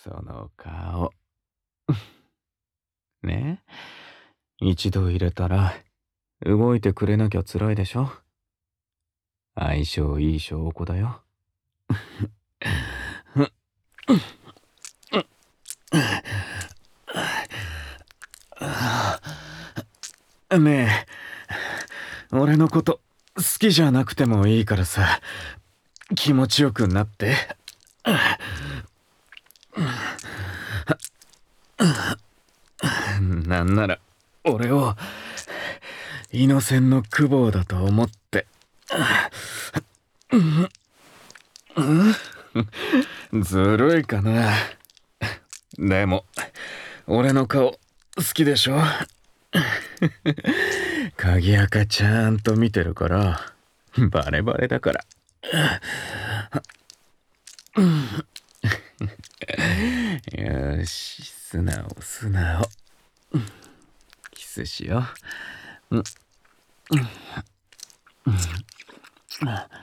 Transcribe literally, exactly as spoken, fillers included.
その顔。ね、一度入れたら動いてくれなきゃ辛いでしょ。相性いい証拠だよ。ねえ、俺のこと好きじゃなくてもいいからさ、気持ちよくなって。なんなら俺をイノセンのクボーだと思って。ずるいかな。でも俺の顔好きでしょ。鍵垢ちゃんと見てるからバレバレだから。よし、素直素直。キスしよう。